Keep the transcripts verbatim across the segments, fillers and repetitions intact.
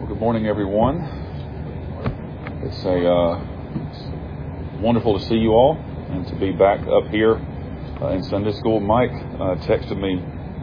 Well, good morning, everyone. It's a uh, it's wonderful to see you all and to be back up here uh, in Sunday school. Mike uh, texted me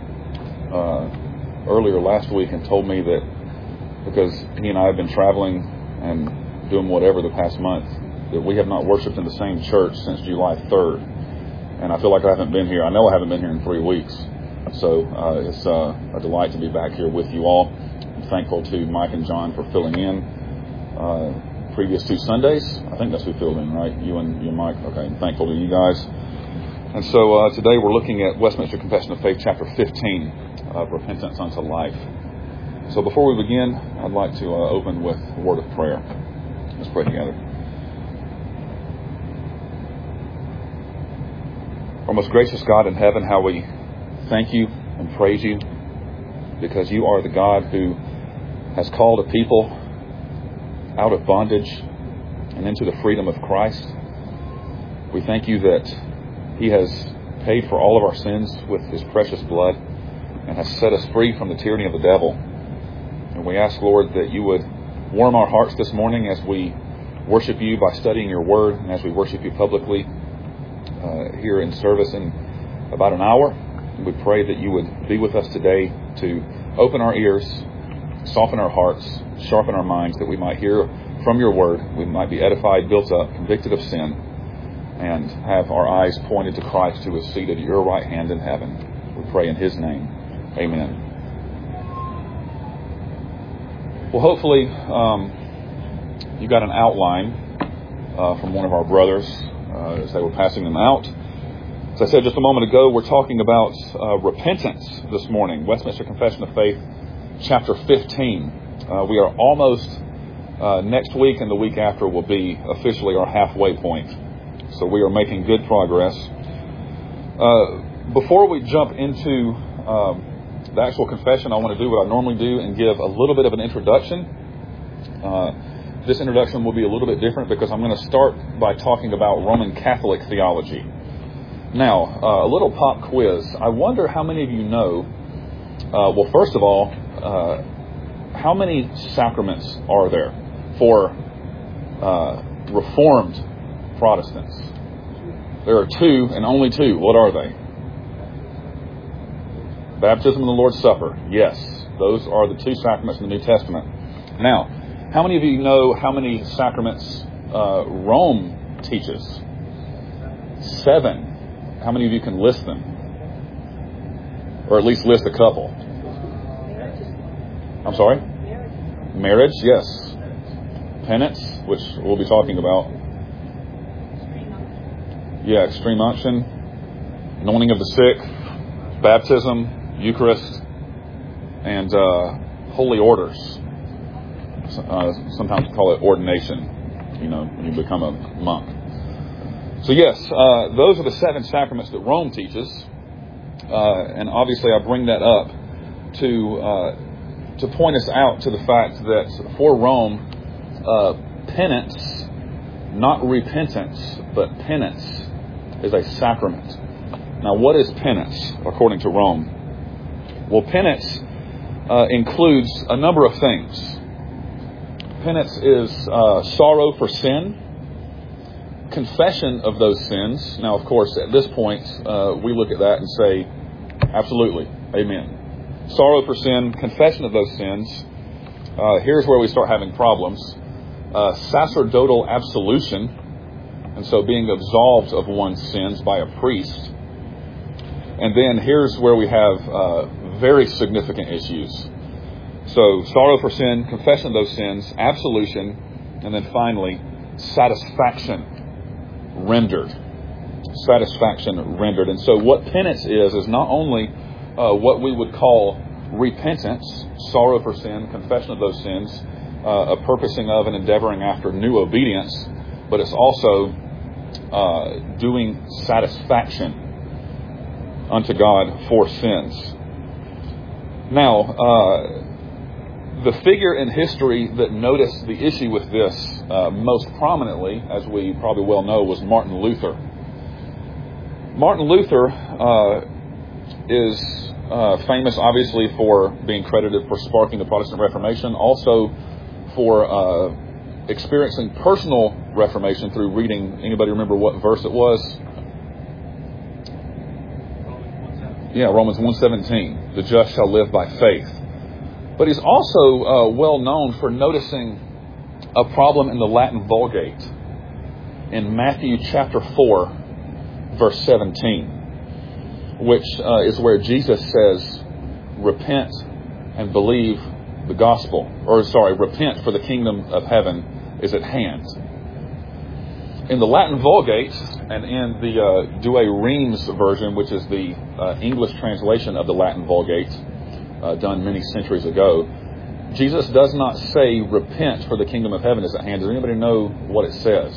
uh, earlier last week and told me that because he and I have been traveling and doing whatever the past month, that we have not worshiped in the same church since July third. And I feel like I haven't been here. I know I haven't been here in three weeks. So uh, it's uh, a delight to be back here with you all. I'm thankful to Mike and John for filling in uh, previous two Sundays. I think that's who filled in, right? You and you and Mike. Okay, I'm thankful to you guys. And so uh, today we're looking at Westminster Confession of Faith, chapter fifteen, of Repentance unto Life. So before we begin, I'd like to uh, open with a word of prayer. Let's pray together. Our most gracious God in heaven, how we thank you and praise you because you are the God who has called a people out of bondage and into the freedom of Christ. We thank you that he has paid for all of our sins with his precious blood and has set us free from the tyranny of the devil. And we ask, Lord, that you would warm our hearts this morning as we worship you by studying your word and as we worship you publicly uh, here in service in about an hour. We pray that you would be with us today to open our ears, soften our hearts, sharpen our minds, that we might hear from your word, we might be edified, built up, convicted of sin, and have our eyes pointed to Christ who is seated at your right hand in heaven. We pray in his name. Amen. Well, hopefully um, you got an outline uh, from one of our brothers uh, as they were passing them out. As I said just a moment ago, we're talking about uh, repentance this morning. Westminster Confession of Faith, chapter fifteen. Uh, we are almost, uh, next week and the week after will be officially our halfway point. So we are making good progress. Uh, before we jump into um, the actual confession, I want to do what I normally do and give a little bit of an introduction. Uh, this introduction will be a little bit different because I'm going to start by talking about Roman Catholic theology. Now, uh, a little pop quiz. I wonder how many of you know, uh, well, first of all, uh, how many sacraments are there for uh, Reformed Protestants? There are two and only two. What are they? Baptism and the Lord's Supper. Yes, those are the two sacraments in the New Testament. Now, how many of you know how many sacraments uh, Rome teaches? Seven. How many of you can list them? Or at least list a couple? I'm sorry? Marriage, yes. Penance, which we'll be talking about. Yeah, extreme unction, anointing of the sick, baptism, Eucharist, and uh, holy orders. Uh, sometimes we call it ordination, you know, when you become a monk. So yes, uh, those are the seven sacraments that Rome teaches, uh, and obviously I bring that up to uh, to point us out to the fact that for Rome, uh, penance, not repentance, but penance is a sacrament. Now, what is penance according to Rome? Well, penance uh, includes a number of things. Penance is uh, sorrow for sin, confession of those sins. Now, of course, at this point, uh, we look at that and say, absolutely, amen. Sorrow for sin, confession of those sins. Uh, here's where we start having problems. Uh, sacerdotal absolution, and so being absolved of one's sins by a priest. And then here's where we have uh, very significant issues. So, sorrow for sin, confession of those sins, absolution, and then finally, satisfaction rendered. Satisfaction rendered. And so what penance is, is not only uh, what we would call repentance, sorrow for sin, confession of those sins, uh, a purposing of and endeavoring after new obedience, but it's also uh, doing satisfaction unto God for sins. Now, uh, the figure in history that noticed the issue with this uh, most prominently, as we probably well know, was Martin Luther. Martin Luther uh, is uh, famous, obviously, for being credited for sparking the Protestant Reformation, also for uh, experiencing personal reformation through reading. Anybody remember what verse it was? Yeah, Romans one seventeen. The just shall live by faith. But he's also uh, well known for noticing a problem in the Latin Vulgate in Matthew chapter four, verse seventeen, which uh, is where Jesus says, repent and believe the gospel. Or, sorry, repent, for the kingdom of heaven is at hand. In the Latin Vulgate and in the uh, Douay Rheims version, which is the uh, English translation of the Latin Vulgate, uh, done many centuries ago, Jesus does not say, repent, for the kingdom of heaven is at hand. Does anybody know what it says?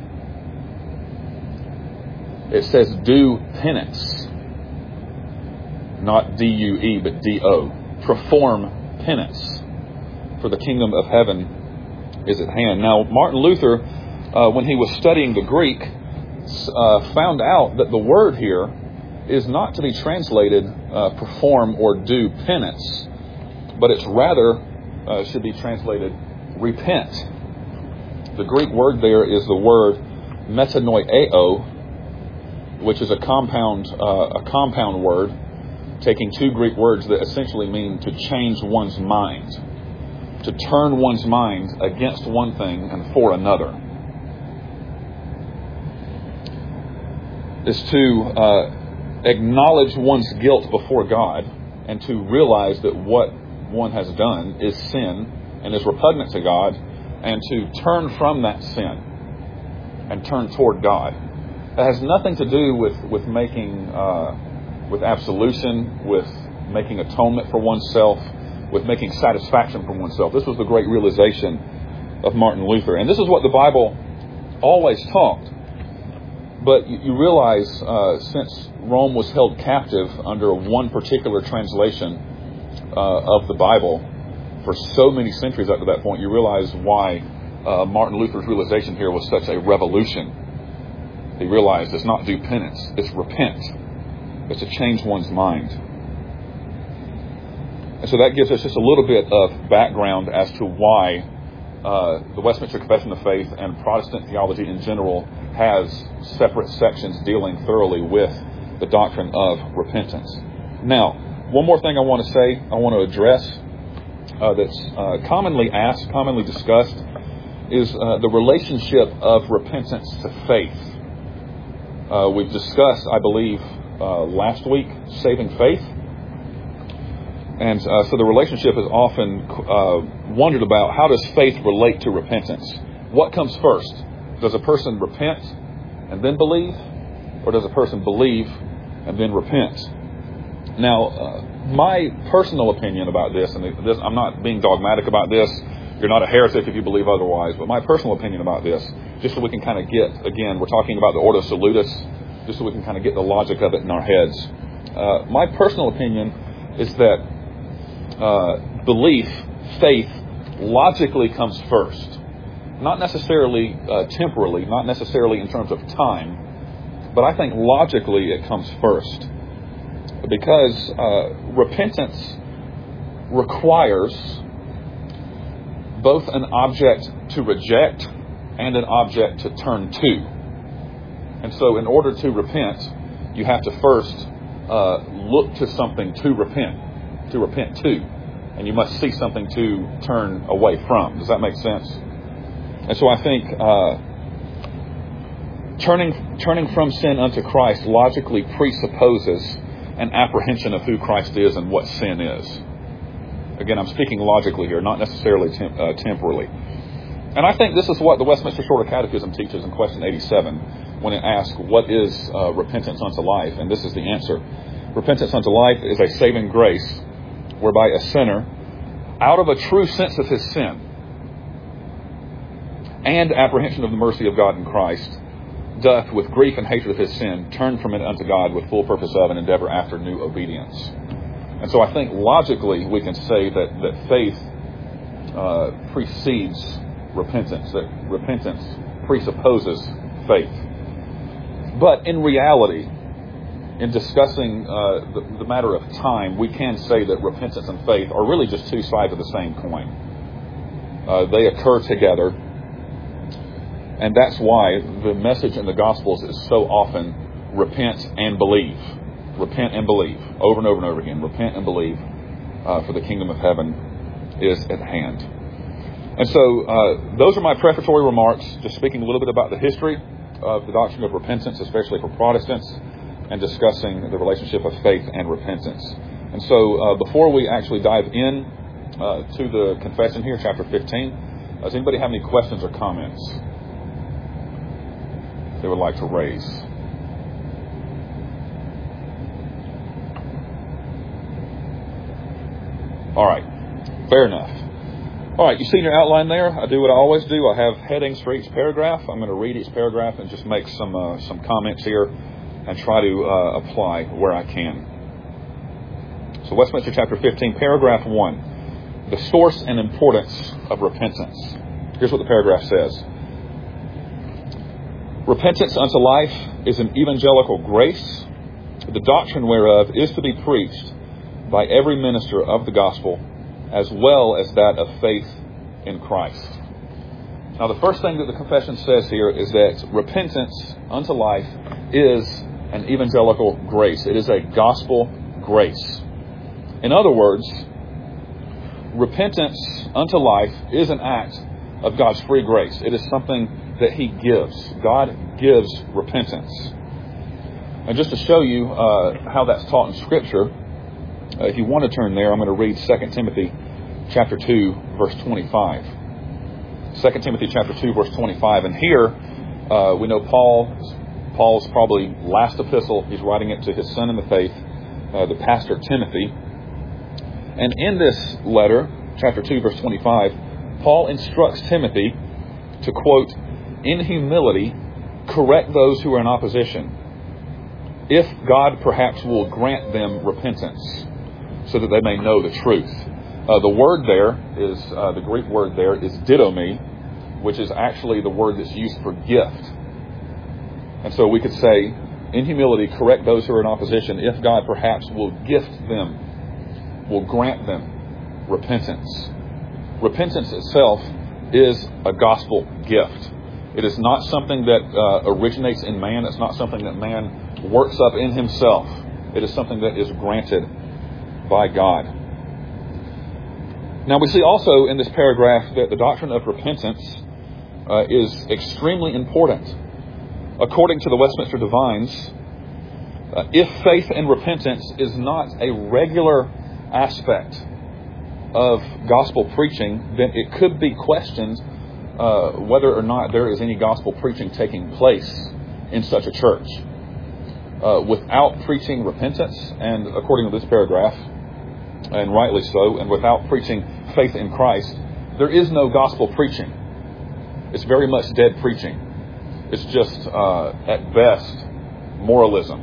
It says, do penance. Not D U E, but D O. Perform penance, for the kingdom of heaven is at hand. Now, Martin Luther, uh, when he was studying the Greek, uh, found out that the word here is not to be translated uh, perform or do penance, but it's rather uh, should be translated repent. The Greek word there is the word metanoeo, which is a compound uh, a compound word, taking two Greek words that essentially mean to change one's mind, to turn one's mind against one thing and for another. Is to uh, acknowledge one's guilt before God and to realize that what one has done is sin and is repugnant to God, and to turn from that sin and turn toward God. It has nothing to do with, with making... Uh, with absolution, with making atonement for oneself, with making satisfaction for oneself. This was the great realization of Martin Luther. And this is what the Bible always taught. But you, you realize, uh, since Rome was held captive under one particular translation uh, of the Bible for so many centuries up to that point, you realize why uh, Martin Luther's realization here was such a revolution. He realized it's not do penance, it's repent. It's to change one's mind. And so that gives us just a little bit of background as to why uh, the Westminster Confession of Faith and Protestant theology in general has separate sections dealing thoroughly with the doctrine of repentance. Now, one more thing I want to say, I want to address uh, that's uh, commonly asked, commonly discussed, is uh, the relationship of repentance to faith. Uh, we've discussed, I believe, Uh, last week, saving faith. And uh, so the relationship is often uh, wondered about. How does faith relate to repentance? What comes first? Does a person repent and then believe? Or does a person believe and then repent? Now, uh, my personal opinion about this, and this, I'm not being dogmatic about this. You're not a heretic if you believe otherwise. But my personal opinion about this, just so we can kind of get, again, we're talking about the Ordo Salutis, just so we can kind of get the logic of it in our heads. Uh, my personal opinion is that uh, belief, faith, logically comes first. Not necessarily uh, temporally, not necessarily in terms of time, but I think logically it comes first. Because uh, repentance requires both an object to reject and an object to turn to. And so in order to repent, you have to first uh, look to something to repent, to repent to. And you must see something to turn away from. Does that make sense? And so I think uh, turning turning from sin unto Christ logically presupposes an apprehension of who Christ is and what sin is. Again, I'm speaking logically here, not necessarily tem- uh, temporally. And I think this is what the Westminster Shorter Catechism teaches in question eighty-seven, when it asks, what is uh, repentance unto life? And this is the answer. Repentance unto life is a saving grace whereby a sinner, out of a true sense of his sin and apprehension of the mercy of God in Christ, doth with grief and hatred of his sin turn from it unto God with full purpose of and endeavor after new obedience. And so I think logically we can say that, that faith uh, precedes repentance, that repentance presupposes faith. But in reality, in discussing uh, the, the matter of time, we can say that repentance and faith are really just two sides of the same coin. Uh, they occur together. And that's why the message in the Gospels is so often repent and believe. Repent and believe. Over and over and over again. Repent and believe, uh, for the kingdom of heaven is at hand. And so uh, those are my prefatory remarks, just speaking a little bit about the history of the doctrine of repentance, especially for Protestants, and discussing the relationship of faith and repentance. And so uh, before we actually dive in uh, to the confession here, chapter fifteen, does anybody have any questions or comments they would like to raise? All right. Fair enough. All right. You see in your outline there, I do what I always do. I have headings for each paragraph. I'm going to read each paragraph and just make some uh, some comments here and try to uh, apply where I can. So Westminster chapter fifteen, paragraph one. The source and importance of repentance. Here's what the paragraph says. Repentance unto life is an evangelical grace, the doctrine whereof is to be preached by every minister of the gospel, as well as that of faith in Christ. Now, the first thing that the confession says here is that repentance unto life is an evangelical grace. It is a gospel grace. In other words, repentance unto life is an act of God's free grace. It is something that He gives. God gives repentance. And just to show you uh, how that's taught in Scripture, Uh, if you want to turn there, I'm going to read Second Timothy chapter two, verse twenty-five. Second Timothy chapter two, verse twenty-five. And here, uh, we know Paul, Paul's probably last epistle. He's writing it to his son in the faith, uh, the pastor Timothy. And in this letter, chapter two, verse twenty-five, Paul instructs Timothy to, quote, in humility, correct those who are in opposition, if God perhaps will grant them repentance, so that they may know the truth. Uh, the word there is, uh, the Greek word there is didomi, which is actually the word that's used for gift. And so we could say, in humility, correct those who are in opposition, if God perhaps will gift them, will grant them repentance. Repentance itself is a gospel gift. It is not something that uh, originates in man. It's not something that man works up in himself. It is something that is granted by God. Now we see also in this paragraph that the doctrine of repentance uh, is extremely important. According to the Westminster Divines, uh, if faith and repentance is not a regular aspect of gospel preaching, then it could be questioned uh, whether or not there is any gospel preaching taking place in such a church. Uh, without preaching repentance, and according to this paragraph, and rightly so, and without preaching faith in Christ, there is no gospel preaching. It's very much dead preaching. It's just, uh, at best, moralism.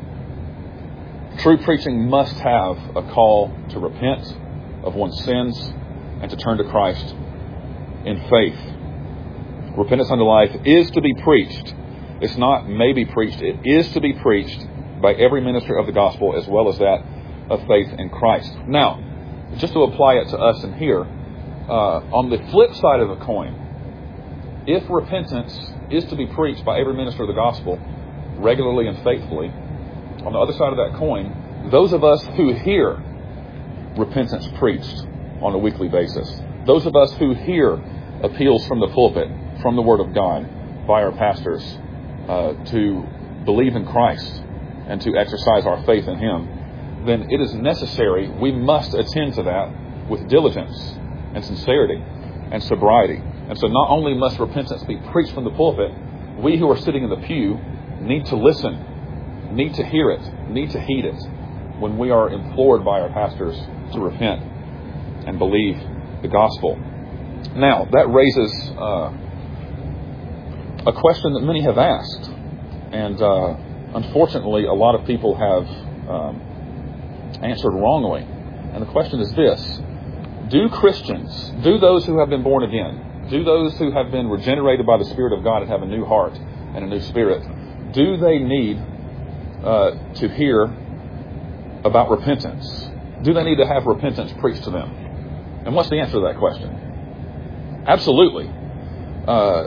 True preaching must have a call to repent of one's sins and to turn to Christ in faith. Repentance unto life is to be preached. It's not maybe preached. It is to be preached by every minister of the gospel, as well as that of faith in Christ. Now, just to apply it to us in here, uh, on the flip side of the coin, if repentance is to be preached by every minister of the gospel regularly and faithfully, on the other side of that coin, those of us who hear repentance preached on a weekly basis, those of us who hear appeals from the pulpit, from the Word of God, by our pastors, uh, to believe in Christ and to exercise our faith in Him, then it is necessary, we must attend to that with diligence and sincerity and sobriety. And so not only must repentance be preached from the pulpit, we who are sitting in the pew need to listen, need to hear it, need to heed it when we are implored by our pastors to repent and believe the gospel. Now, that raises uh, a question that many have asked, and uh, unfortunately a lot of people have um, answered wrongly. And the question is this: do Christians, do those who have been born again, do those who have been regenerated by the Spirit of God and have a new heart and a new spirit, do they need uh, to hear about repentance? Do they need to have repentance preached to them? And what's the answer to that question? Absolutely. Uh,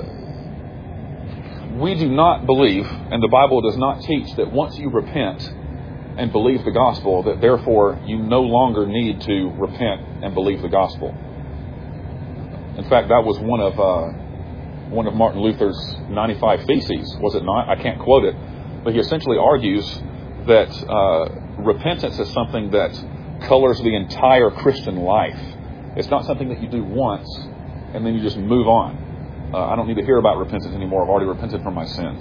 we do not believe, and the Bible does not teach, that once you repent and believe the gospel, that therefore you no longer need to repent and believe the gospel. In fact, that was one of uh, one of Martin Luther's ninety-five Theses, was it not? I can't quote it, but he essentially argues that uh, repentance is something that colors the entire Christian life. It's not something that you do once and then you just move on. Uh, I don't need to hear about repentance anymore. I've already repented from my sins.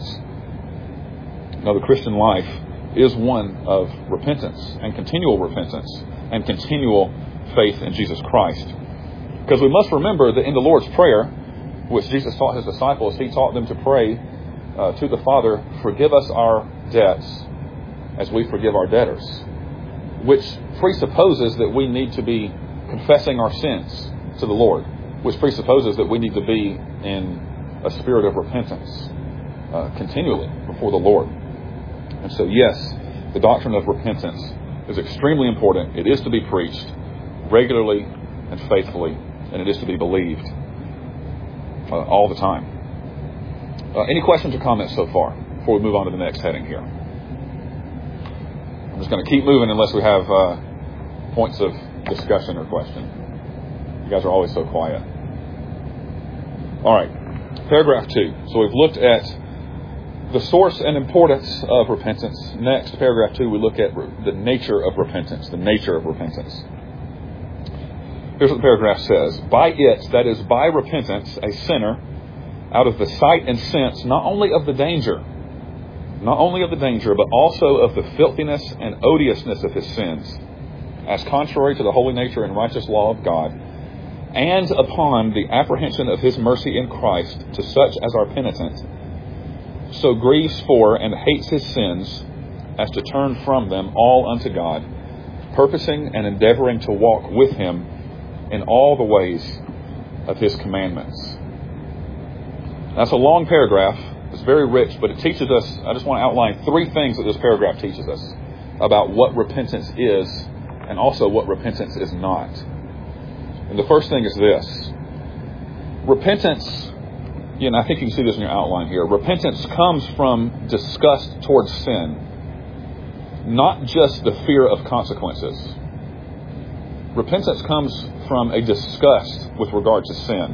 No, the Christian life is one of repentance and continual repentance and continual faith in Jesus Christ. Because we must remember that in the Lord's Prayer, which Jesus taught his disciples, he taught them to pray uh, to the Father, forgive us our debts as we forgive our debtors, which presupposes that we need to be confessing our sins to the Lord, which presupposes that we need to be in a spirit of repentance uh, continually before the Lord. And so, yes, the doctrine of repentance is extremely important. It is to be preached regularly and faithfully, and it is to be believed uh, all the time. Uh, any questions or comments so far before we move on to the next heading here? I'm just going to keep moving unless we have uh, points of discussion or question. You guys are always so quiet. All right, paragraph two. So we've looked at the source and importance of repentance. Next, paragraph two, we look at re- the nature of repentance. The nature of repentance. Here's what the paragraph says. By it, that is, by repentance, a sinner, out of the sight and sense, not only of the danger, not only of the danger, but also of the filthiness and odiousness of his sins, as contrary to the holy nature and righteous law of God, and upon the apprehension of his mercy in Christ to such as are penitent, so grieves for and hates his sins, as to turn from them all unto God, purposing and endeavoring to walk with him in all the ways of his commandments. That's a long paragraph. It's very rich, but it teaches us, I just want to outline three things that this paragraph teaches us about what repentance is and also what repentance is not. And the first thing is this. Repentance, you know, I think you can see this in your outline here. Repentance comes from disgust towards sin, not just the fear of consequences. Repentance comes from a disgust with regard to sin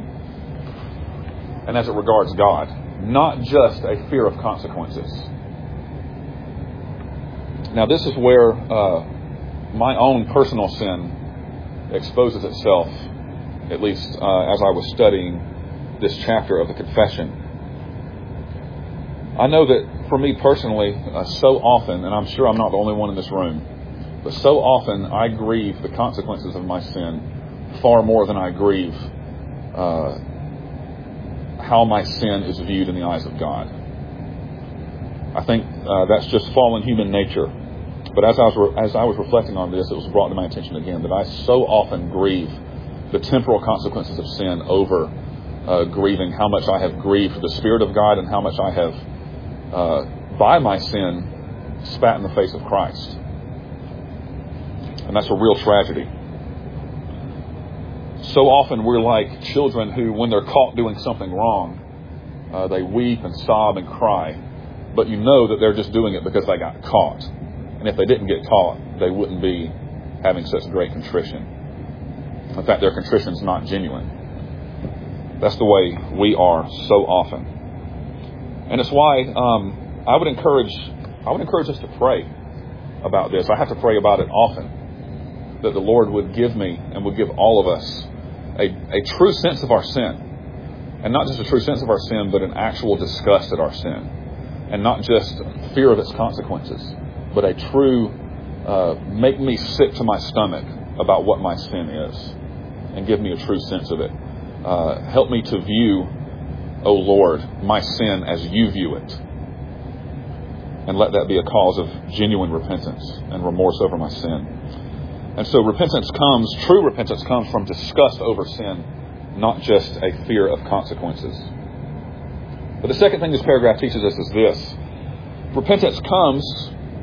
and as it regards God, not just a fear of consequences. Now, this is where uh, my own personal sin exposes itself, at least uh, as I was studying this chapter of the Confession. I know that for me personally, uh, so often, and I'm sure I'm not the only one in this room, but so often I grieve the consequences of my sin far more than I grieve uh, how my sin is viewed in the eyes of God. I think uh, that's just fallen human nature. But as I was re- as I was reflecting on this, it was brought to my attention again that I so often grieve the temporal consequences of sin over uh, grieving how much I have grieved the Spirit of God and how much I have, uh, by my sin, spat in the face of Christ. And that's a real tragedy. So often we're like children who, when they're caught doing something wrong, uh, they weep and sob and cry. But you know that they're just doing it because they got caught. And if they didn't get caught, they wouldn't be having such great contrition. In fact, their contrition is not genuine. That's the way we are so often. And it's why um, I would encourage I would encourage us to pray about this. I have to pray about it often, that the Lord would give me and would give all of us a, a true sense of our sin. And not just a true sense of our sin, but an actual disgust at our sin. And not just fear of its consequences, but a true uh, make me sick to my stomach about what my sin is. And give me a true sense of it. Uh, help me to view, O Lord, my sin as you view it. And let that be a cause of genuine repentance and remorse over my sin. And so repentance comes, true repentance comes from disgust over sin, not just a fear of consequences. But the second thing this paragraph teaches us is this. Repentance comes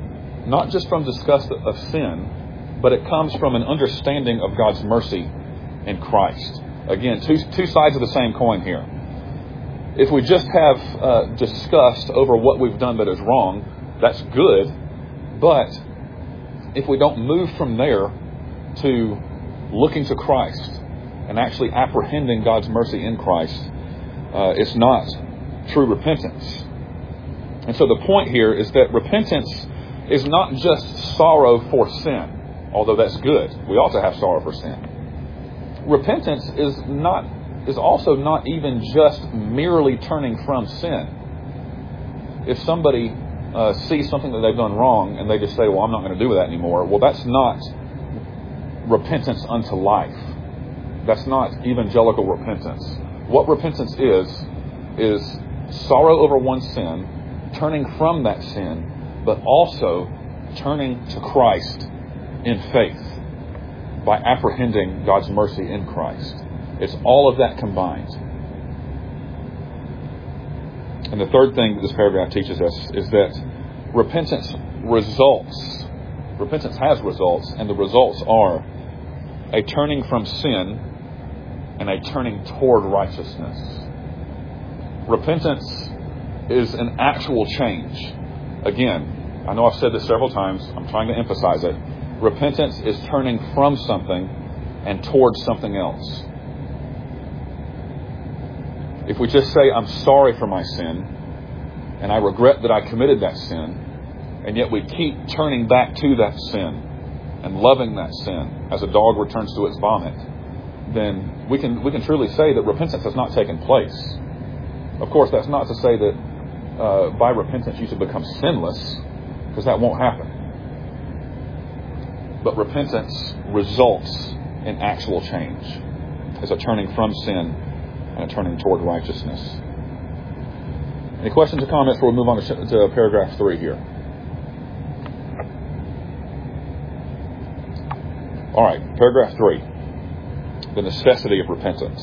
not just from disgust of sin, but it comes from an understanding of God's mercy in Christ. Again, two, two sides of the same coin here. If we just have uh, disgust over what we've done that is wrong, that's good. But if we don't move from there to looking to Christ and actually apprehending God's mercy in Christ, uh, it's not true repentance. And so the point here is that repentance is not just sorrow for sin, although that's good. We ought to have sorrow for sin. Repentance is not is also not even just merely turning from sin. If somebody uh, sees something that they've done wrong and they just say, well, I'm not going to do that anymore, well, that's not repentance unto life. That's not evangelical repentance. What repentance is, is sorrow over one's sin, turning from that sin, but also turning to Christ in faith by apprehending God's mercy in Christ. It's all of that combined. And the third thing that this paragraph teaches us is that repentance results. Repentance has results, and the results are a turning from sin and a turning toward righteousness. Repentance is an actual change. Again, I know I've said this several times. I'm trying to emphasize it. Repentance is turning from something and towards something else. If we just say, I'm sorry for my sin, and I regret that I committed that sin, and yet we keep turning back to that sin and loving that sin as a dog returns to its vomit, then we can we can truly say that repentance has not taken place. Of course, that's not to say that uh, by repentance you should become sinless, because that won't happen. But repentance results in actual change. It's a turning from sin and a turning toward righteousness. Any questions or comments before we move on to, to paragraph three here? All right, paragraph three. The necessity of repentance.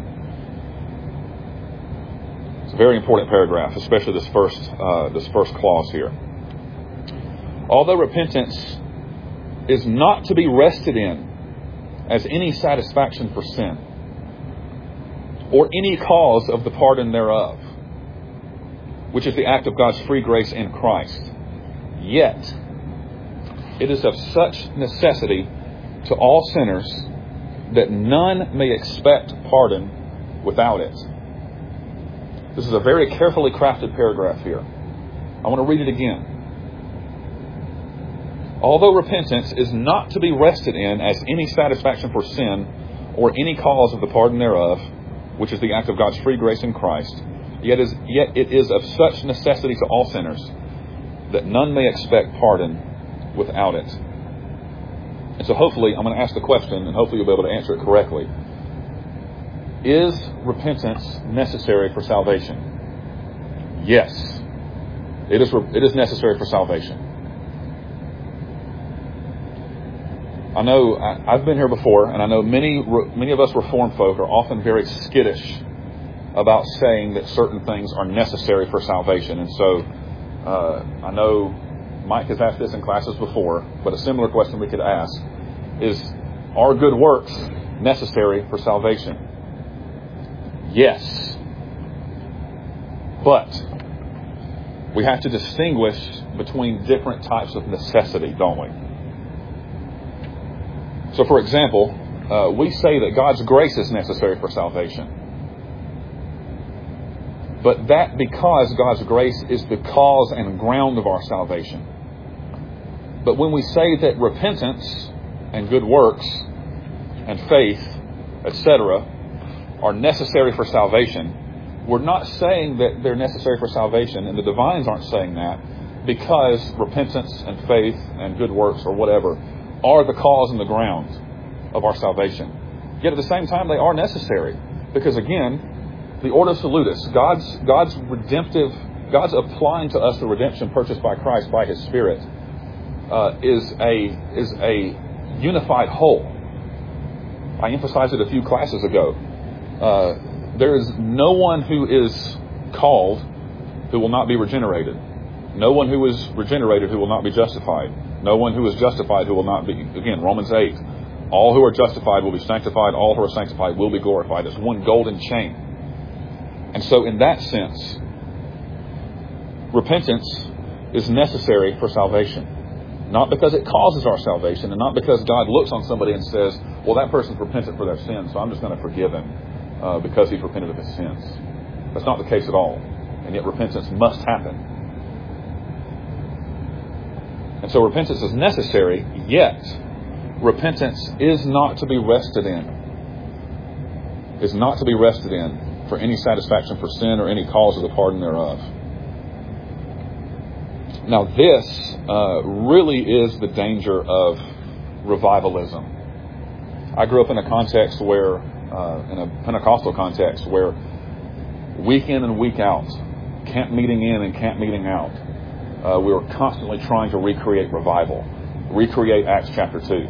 It's a very important paragraph, especially this first uh, this first clause here. Although repentance is not to be rested in as any satisfaction for sin, or any cause of the pardon thereof, which is the act of God's free grace in Christ, yet it is of such necessity to all sinners that none may expect pardon without it. This is a very carefully crafted paragraph here. I want to read it again. Although repentance is not to be rested in as any satisfaction for sin or any cause of the pardon thereof, which is the act of God's free grace in Christ, yet, is, yet it is of such necessity to all sinners that none may expect pardon without it. And so hopefully, I'm going to ask the question, and hopefully you'll be able to answer it correctly. Is repentance necessary for salvation? Yes. It is, it is necessary for salvation. I know, I, I've been here before, and I know many many of us Reformed folk are often very skittish about saying that certain things are necessary for salvation. And so, uh, I know Mike has asked this in classes before, but a similar question we could ask is, are good works necessary for salvation? Yes. But we have to distinguish between different types of necessity, don't we? So, for example, uh, we say that God's grace is necessary for salvation. But that because God's grace is the cause and ground of our salvation. But when we say that repentance and good works and faith, et cetera, are necessary for salvation, we're not saying that they're necessary for salvation, and the divines aren't saying that, because repentance and faith and good works or whatever are the cause and the ground of our salvation. Yet at the same time, they are necessary. Because again, the Ordo Salutis, God's God's redemptive, God's applying to us the redemption purchased by Christ by His Spirit, uh, is a is a unified whole. I emphasized it a few classes ago. Uh, there is no one who is called who will not be regenerated. No one who is regenerated who will not be justified. No one who is justified who will not be. Again, Romans eight. All who are justified will be sanctified. All who are sanctified will be glorified. It's one golden chain. And so in that sense, repentance is necessary for salvation. Not because it causes our salvation, and not because God looks on somebody and says, well, that person's repentant for their sins, so I'm just going to forgive him uh, because he's repented of his sins. That's not the case at all. And yet repentance must happen. And so repentance is necessary, yet repentance is not to be rested in. Is not to be rested in for any satisfaction for sin or any cause of the pardon thereof. Now this uh, really is the danger of revivalism. I grew up in a context where, uh, in a Pentecostal context, where week in and week out, camp meeting in and camp meeting out, uh, we were constantly trying to recreate revival, recreate Acts chapter two.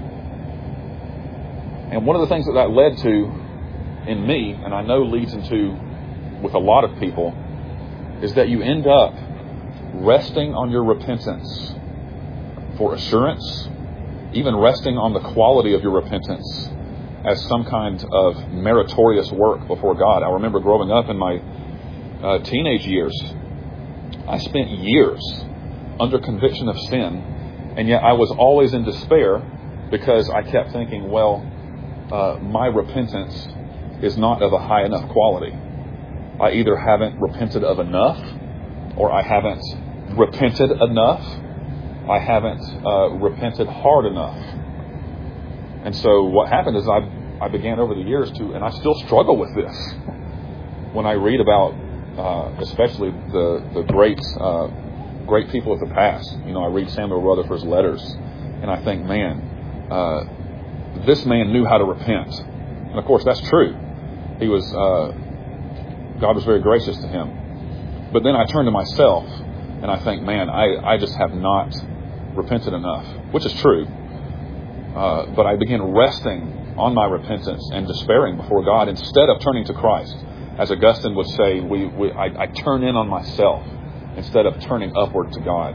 And one of the things that that led to in me, and I know leads into with a lot of people, is that you end up resting on your repentance for assurance, even resting on the quality of your repentance as some kind of meritorious work before God. I remember growing up in my uh, teenage years, I spent years under conviction of sin, and yet I was always in despair because I kept thinking, well, uh, my repentance is not of a high enough quality. I either haven't repented of enough, or I haven't repented enough. I haven't uh, repented hard enough. And so what happened is I I began over the years to, and I still struggle with this. When I read about, uh, especially the the great uh, great people of the past, you know, I read Samuel Rutherford's letters, and I think, man, uh, this man knew how to repent. And of course, that's true. He was uh, God was very gracious to him. But then I turn to myself, and I think, man, I, I just have not repented enough, which is true. Uh, but I begin resting on my repentance and despairing before God instead of turning to Christ. As Augustine would say, we, we I, I turn in on myself instead of turning upward to God.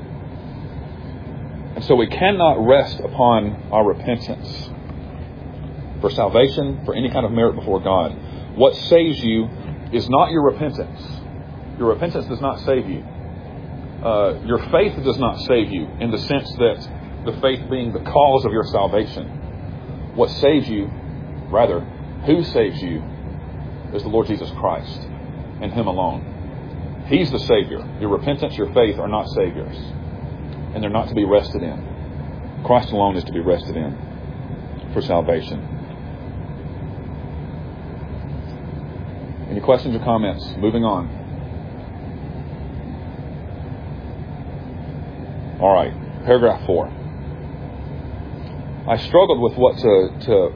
And so we cannot rest upon our repentance for salvation, for any kind of merit before God. What saves you is not your repentance. Your repentance does not save you. Uh, your faith does not save you in the sense that the faith being the cause of your salvation. What saves you, rather, who saves you, is the Lord Jesus Christ and Him alone. He's the Savior. Your repentance, your faith are not Saviors. And they're not to be rested in. Christ alone is to be rested in for salvation. Any questions or comments? Moving on. All right, paragraph four. I struggled with what to, to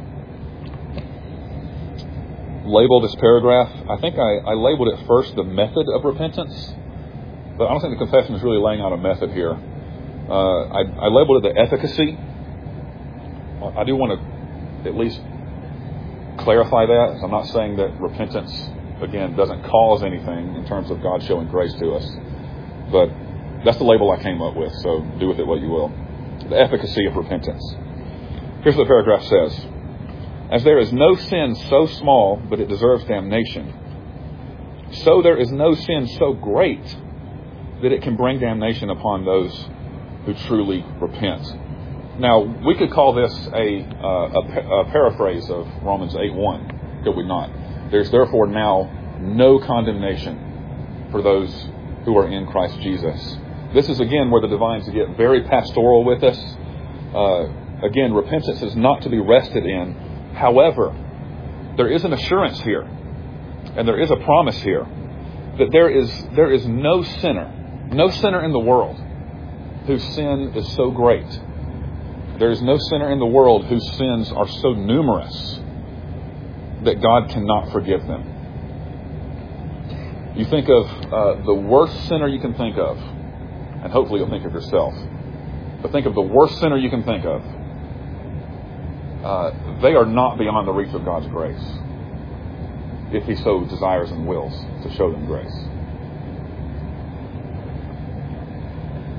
label this paragraph. I think I, I labeled it first the method of repentance, but I don't think the confession is really laying out a method here. Uh, I, I labeled it the efficacy. I do want to at least clarify that. I'm not saying that repentance, again, doesn't cause anything in terms of God showing grace to us, but that's the label I came up with, so do with it what you will. The efficacy of repentance. Here's what the paragraph says. As there is no sin so small, but it deserves damnation, so there is no sin so great that it can bring damnation upon those who truly repent. Now, we could call this a, uh, a, a paraphrase of Romans eight one, could we not? There's therefore now no condemnation for those who are in Christ Jesus. This is, again, where the divines get very pastoral with us. Uh, again, repentance is not to be rested in. However, there is an assurance here, and there is a promise here, that there is there is no sinner, no sinner in the world whose sin is so great. There is no sinner in the world whose sins are so numerous that God cannot forgive them. You think of uh, the worst sinner you can think of, and hopefully you'll think of yourself. But think of the worst sinner you can think of. Uh, they are not beyond the reach of God's grace, if He so desires and wills to show them grace.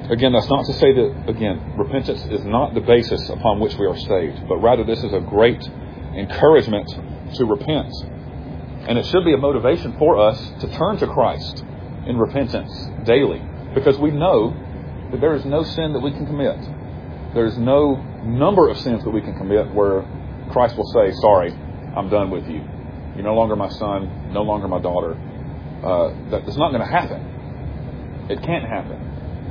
Again, that's not to say that, again, repentance is not the basis upon which we are saved, but rather this is a great encouragement to repent. And it should be a motivation for us to turn to Christ in repentance daily, because we know that there is no sin that we can commit. There is no number of sins that we can commit where Christ will say, sorry, I'm done with you. You're no longer my son, no longer my daughter. Uh, that, that's not going to happen. It can't happen.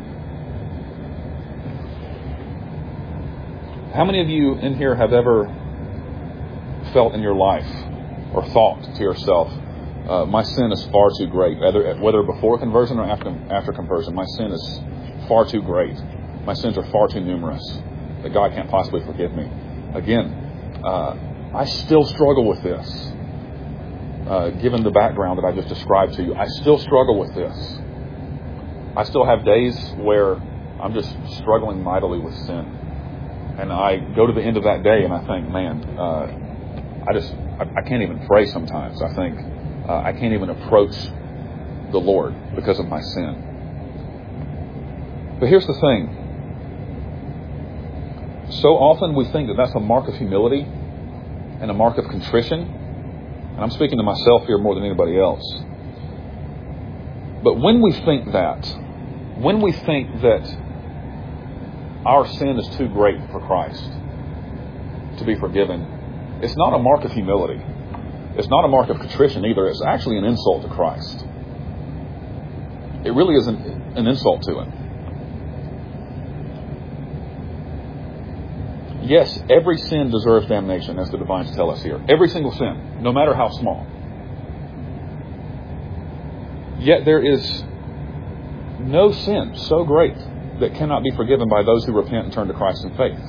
How many of you in here have ever felt in your life or thought to yourself, uh, my sin is far too great, whether, whether before conversion or after, after conversion, my sin is far too great. My sins are far too numerous that God can't possibly forgive me. Again, uh, I still struggle with this. Uh, given the background that I just described to you, I still struggle with this. I still have days where I'm just struggling mightily with sin. And I go to the end of that day and I think, man, uh, I just, I, I can't even pray sometimes. I think uh, I can't even approach the Lord because of my sin. But here's the thing. So often we think that that's a mark of humility and a mark of contrition. And I'm speaking to myself here more than anybody else. But when we think that, when we think that our sin is too great for Christ to be forgiven, it's not a mark of humility. It's not a mark of contrition either. It's actually an insult to Christ. It really is an, an insult to Him. Yes, every sin deserves damnation, as the divines tell us here. Every single sin, no matter how small. Yet there is no sin so great that cannot be forgiven by those who repent and turn to Christ in faith.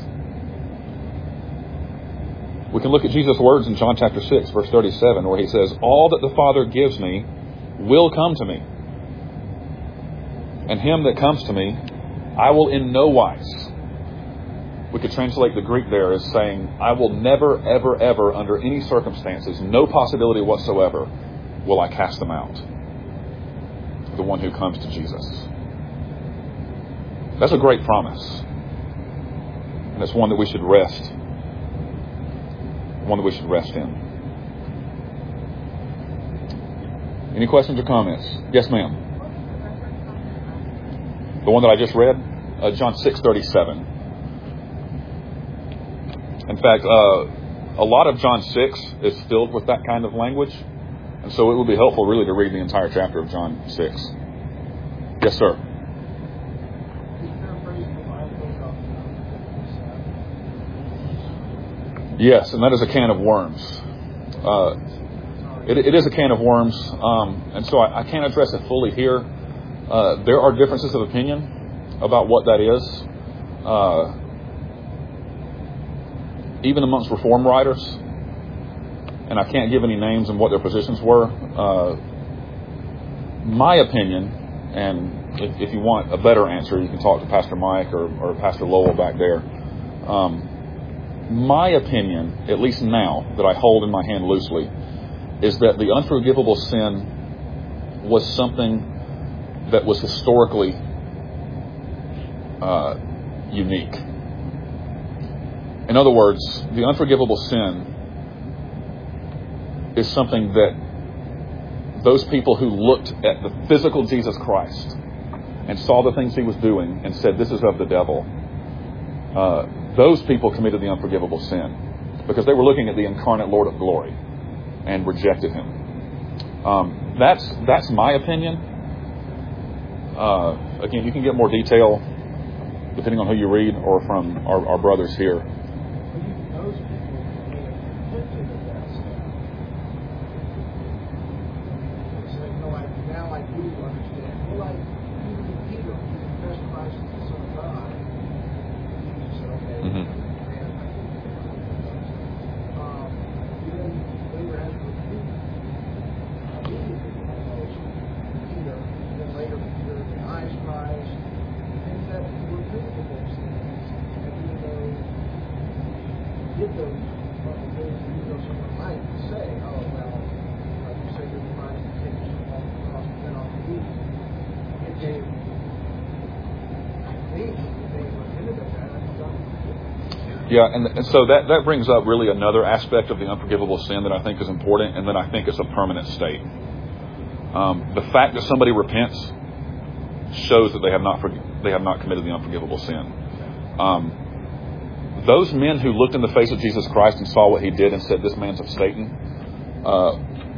We can look at Jesus' words in John chapter six, verse thirty-seven, where He says, all that the Father gives me will come to me. And him that comes to me, I will in no wise. We could translate the Greek there as saying, I will never, ever, ever, under any circumstances, no possibility whatsoever, will I cast them out. The one who comes to Jesus. That's a great promise. And it's one that we should rest. One that we should rest in. Any questions or comments? Yes, ma'am. The one that I just read? Uh, John six thirty-seven. In fact, uh, a lot of John six is filled with that kind of language. And so it would be helpful really to read the entire chapter of John six. Yes, sir. Yes, and that is a can of worms. Uh, it, it is a can of worms, um, and so I, I can't address it fully here. Uh, there are differences of opinion about what that is. Uh, even amongst Reform writers, and I can't give any names and what their positions were. Uh, my opinion, and if, if you want a better answer, you can talk to Pastor Mike or, or Pastor Lowell back there. Um, my opinion, at least now that I hold in my hand loosely, is that the unforgivable sin was something that was historically uh, unique. In other words, the unforgivable sin is something that those people who looked at the physical Jesus Christ and saw the things He was doing and said, this is of the devil, uh, those people committed the unforgivable sin because they were looking at the incarnate Lord of glory and rejected Him. Um, that's that's my opinion. Uh, again, you can get more detail depending on who you read or from our, our brothers here. Yeah, and, and so that, that brings up really another aspect of the unforgivable sin that I think is important, and that I think is a permanent state. Um, the fact that somebody repents shows that they have not forg- they have not committed the unforgivable sin. Um, those men who looked in the face of Jesus Christ and saw what he did and said, "This man's of Satan," uh,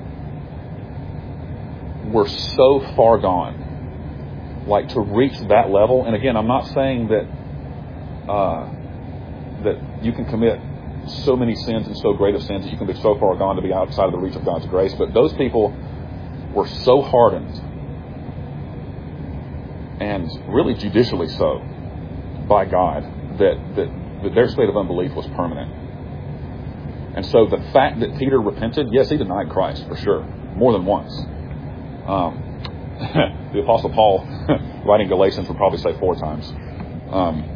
were so far gone. Like, to reach that level, and again, I'm not saying that uh, that you can commit so many sins and so great of sins that you can be so far gone to be outside of the reach of God's grace. But those people were so hardened, and really judicially so, by God, that, that, that their state of unbelief was permanent. And so the fact that Peter repented, yes, he denied Christ for sure, more than once. Um, the Apostle Paul, writing Galatians, would probably say four times. Um,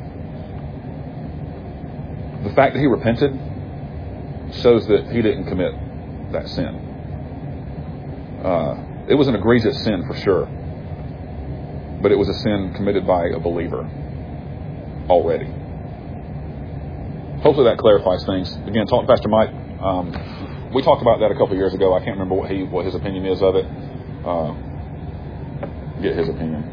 the fact that he repented shows that he didn't commit that sin. Uh, it was an egregious sin for sure, but it was a sin committed by a believer already. Hopefully that clarifies things. Again, talk to Pastor Mike. Um, we talked about that a couple of years ago. I can't remember what he what his opinion is of it. Uh, get his opinion.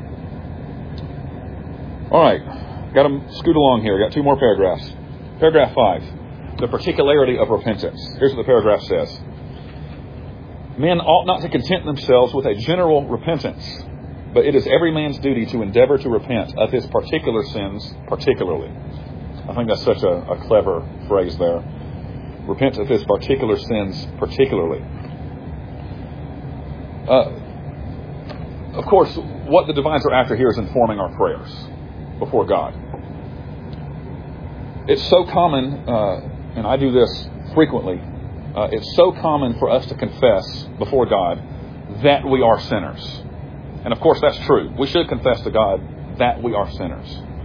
All right, got to scoot along here. Got two more paragraphs. Paragraph five, the particularity of repentance. Here's what the paragraph says. Men ought not to content themselves with a general repentance, but it is every man's duty to endeavor to repent of his particular sins particularly. I think that's such a, a clever phrase there. Repent of his particular sins particularly. Uh, of course, what the divines are after here is informing our prayers before God. It's so common, uh, and I do this frequently, uh, it's so common for us to confess before God that we are sinners. And of course that's true. We should confess to God that we are sinners.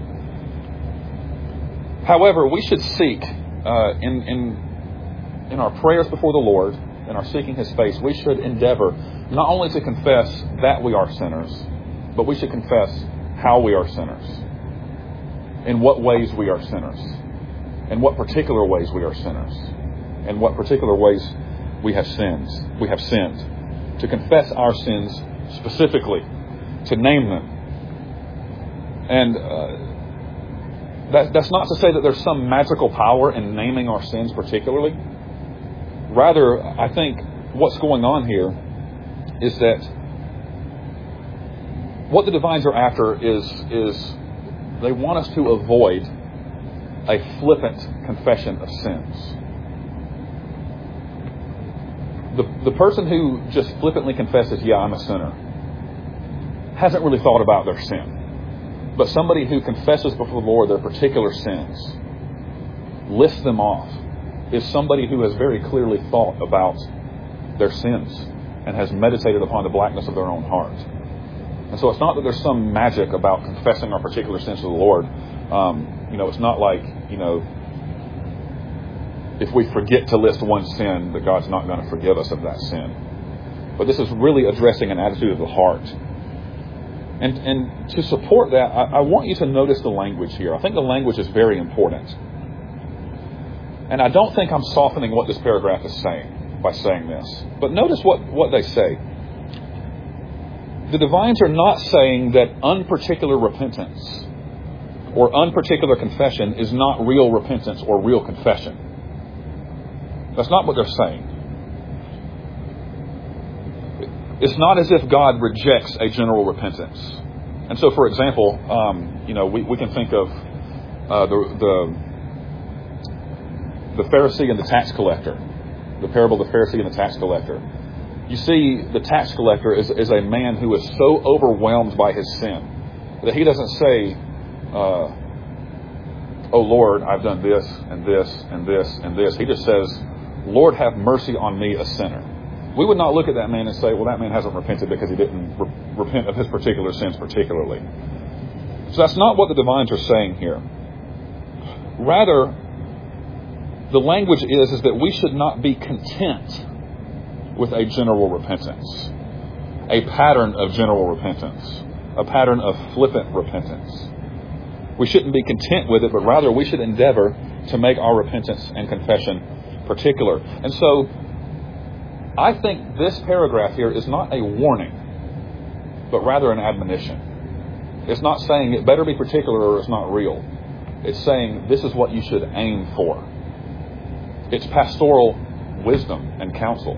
However, we should seek, uh, in, in, in our prayers before the Lord, in our seeking His face, we should endeavor not only to confess that we are sinners, but we should confess how we are sinners, in what ways we are sinners, in what particular ways we are sinners, in what particular ways we have sinned. We have sinned. To confess our sins specifically, to name them. And uh, that, that's not to say that there's some magical power in naming our sins particularly. Rather, I think what's going on here is that what the divines are after is, is they want us to avoid a flippant confession of sins. The, the person who just flippantly confesses, yeah, I'm a sinner, hasn't really thought about their sin. But somebody who confesses before the Lord their particular sins, lists them off, is somebody who has very clearly thought about their sins and has meditated upon the blackness of their own heart. And so it's not that there's some magic about confessing our particular sins to the Lord. Um, you know, it's not like, you know, if we forget to list one sin, that God's not going to forgive us of that sin. But this is really addressing an attitude of the heart. And and to support that, I, I want you to notice the language here. I think the language is very important. And I don't think I'm softening what this paragraph is saying by saying this. But notice what, what they say. The divines are not saying that unparticular repentance or unparticular confession is not real repentance or real confession. That's not what they're saying. It's not as if God rejects a general repentance. And so, for example, um, you know, we, we can think of uh, the, the the Pharisee and the tax collector, the parable of the Pharisee and the tax collector. You see, the tax collector is, is a man who is so overwhelmed by his sin that he doesn't say, uh, "Oh Lord, I've done this and this and this and this." He just says, "Lord, have mercy on me, a sinner." We would not look at that man and say, well, that man hasn't repented because he didn't re- repent of his particular sins particularly. So that's not what the divines are saying here. Rather, the language is, is that we should not be content with a general repentance, a pattern of general repentance, a pattern of flippant repentance. We shouldn't be content with it, but rather we should endeavor to make our repentance and confession particular. And so I think this paragraph here is not a warning, but rather an admonition. It's not saying it better be particular or it's not real. It's saying this is what you should aim for. It's pastoral wisdom and counsel.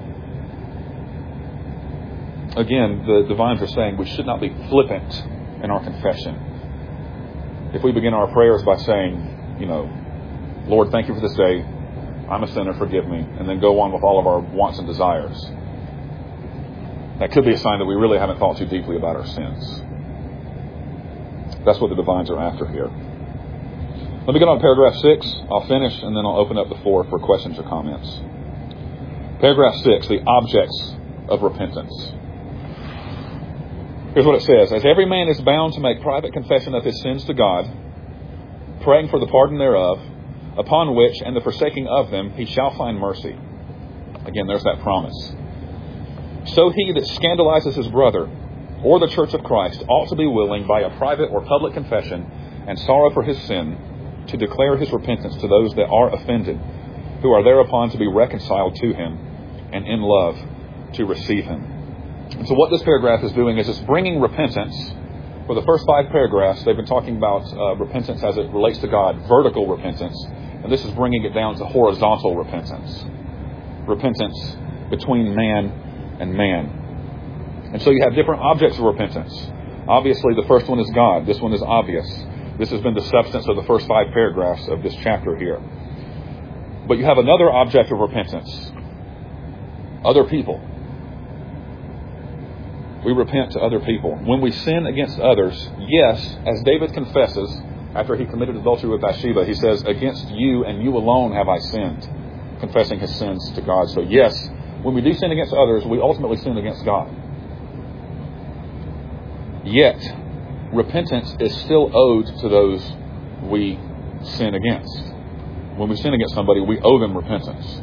Again, the divines are saying we should not be flippant in our confession. If we begin our prayers by saying, you know, Lord, thank you for this day. I'm a sinner, forgive me. And then go on with all of our wants and desires. That could be a sign that we really haven't thought too deeply about our sins. That's what the divines are after here. Let me get on to paragraph six. I'll finish and then I'll open up the floor for questions or comments. Paragraph six, the objects of repentance. Here's what it says. As every man is bound to make private confession of his sins to God, praying for the pardon thereof, upon which and the forsaking of them he shall find mercy. Again, there's that promise. So he that scandalizes his brother or the church of Christ ought to be willing by a private or public confession and sorrow for his sin to declare his repentance to those that are offended, who are thereupon to be reconciled to him and in love to receive him. And so what this paragraph is doing is it's bringing repentance. For the first five paragraphs, they've been talking about uh, repentance as it relates to God, vertical repentance. And this is bringing it down to horizontal repentance. Repentance between man and man. And so you have different objects of repentance. Obviously, the first one is God. This one is obvious. This has been the substance of the first five paragraphs of this chapter here. But you have another object of repentance. Other people. We repent to other people. When we sin against others, yes, as David confesses, after he committed adultery with Bathsheba, he says, against you and you alone have I sinned, confessing his sins to God. So yes, when we do sin against others, we ultimately sin against God. Yet, repentance is still owed to those we sin against. When we sin against somebody, we owe them repentance.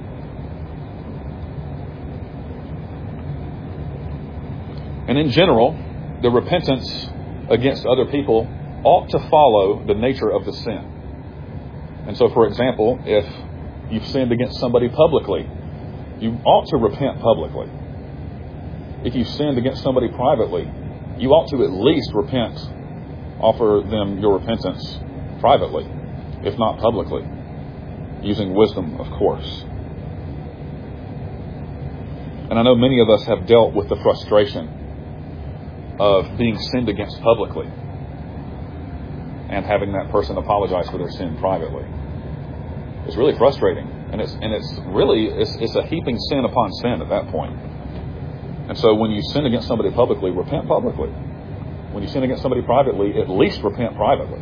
And in general, the repentance against other people ought to follow the nature of the sin. And so, for example, if you've sinned against somebody publicly, you ought to repent publicly. If you've sinned against somebody privately, you ought to at least repent, offer them your repentance privately, if not publicly, using wisdom, of course. And I know many of us have dealt with the frustration of being sinned against publicly and having that person apologize for their sin privately. It's really frustrating, and it's and it's really it's, it's a heaping sin upon sin at that point. And so when you sin against somebody publicly, repent publicly. When you sin against somebody privately, at least repent privately.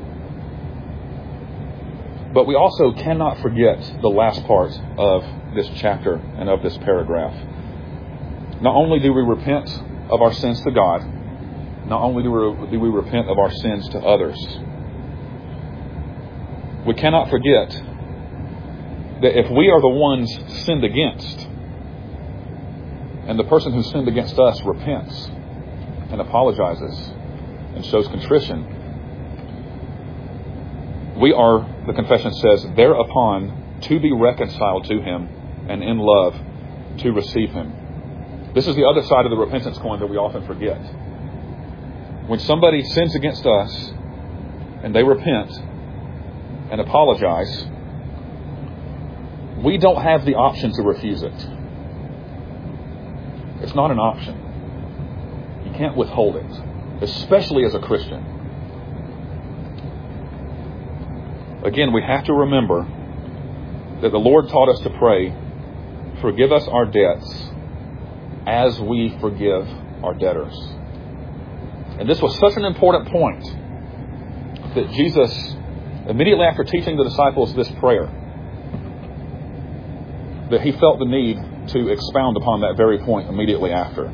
But we also cannot forget the last part of this chapter and of this paragraph. Not only do we repent of our sins to God, not only do we, do we repent of our sins to others, we cannot forget that if we are the ones sinned against, and the person who sinned against us repents and apologizes and shows contrition, we are, the confession says, thereupon to be reconciled to him and in love to receive him. This is the other side of the repentance coin that we often forget. When somebody sins against us and they repent and apologize, we don't have the option to refuse it. It's not an option. You can't withhold it, especially as a Christian. Again, we have to remember that the Lord taught us to pray, forgive us our debts as we forgive our debtors. And this was such an important point that Jesus, immediately after teaching the disciples this prayer, that he felt the need to expound upon that very point immediately after.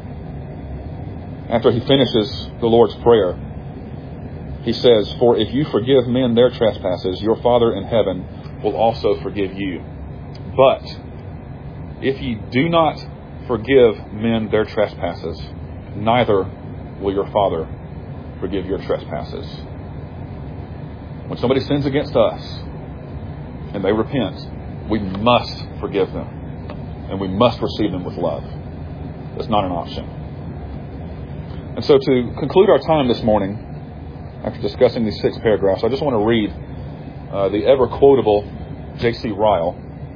After he finishes the Lord's Prayer, he says, for if you forgive men their trespasses, your Father in heaven will also forgive you. But if you do not forgive men their trespasses, neither will your Father forgive your trespasses. When somebody sins against us and they repent, we must forgive them. And we must receive them with love. It's not an option. And so to conclude our time this morning, after discussing these six paragraphs, I just want to read uh, the ever-quotable J C Ryle.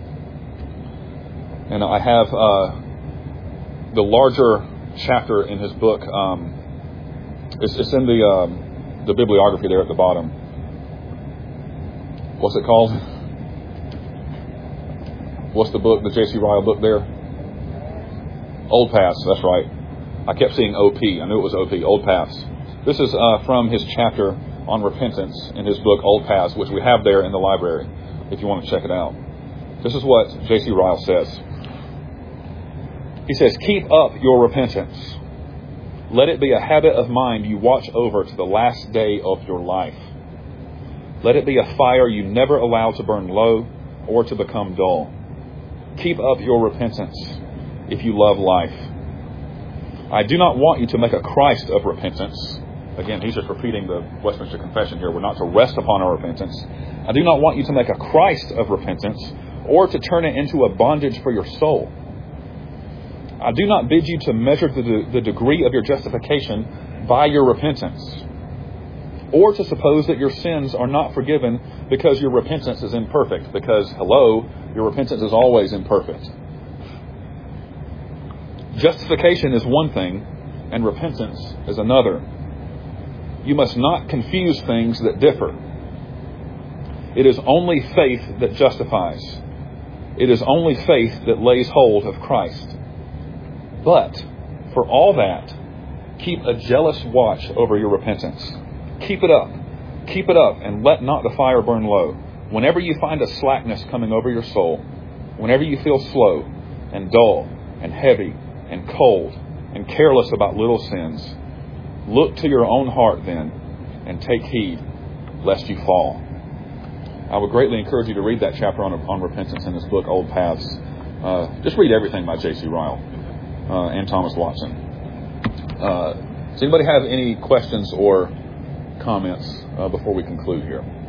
And I have uh, the larger chapter in his book. Um, it's, it's in the, um, the bibliography there at the bottom. What's it called? What's the book, the J C Ryle book there? Old Paths, that's right. I kept seeing O P. I knew it was O P, Old Paths. This is uh, from his chapter on repentance in his book, Old Paths, which we have there in the library, if you want to check it out. This is what J C Ryle says. He says, keep up your repentance. Let it be a habit of mind you watch over to the last day of your life. Let it be a fire you never allow to burn low or to become dull. Keep up your repentance if you love life. I do not want you to make a Christ of repentance. Again, he's just repeating the Westminster Confession here. We're not to rest upon our repentance. I do not want you to make a Christ of repentance or to turn it into a bondage for your soul. I do not bid you to measure the, the degree of your justification by your repentance, or to suppose that your sins are not forgiven because your repentance is imperfect, because, hello, your repentance is always imperfect. Justification is one thing, and repentance is another. You must not confuse things that differ. It is only faith that justifies. It is only faith that lays hold of Christ. But, for all that, keep a jealous watch over your repentance. Keep it up. Keep it up, and let not the fire burn low. Whenever you find a slackness coming over your soul, whenever you feel slow and dull and heavy and cold and careless about little sins, look to your own heart then and take heed lest you fall. I would greatly encourage you to read that chapter on, on repentance in this book, Old Paths. Uh, just read everything by J C Ryle uh, and Thomas Watson. Uh, does anybody have any questions or comments uh, before we conclude here?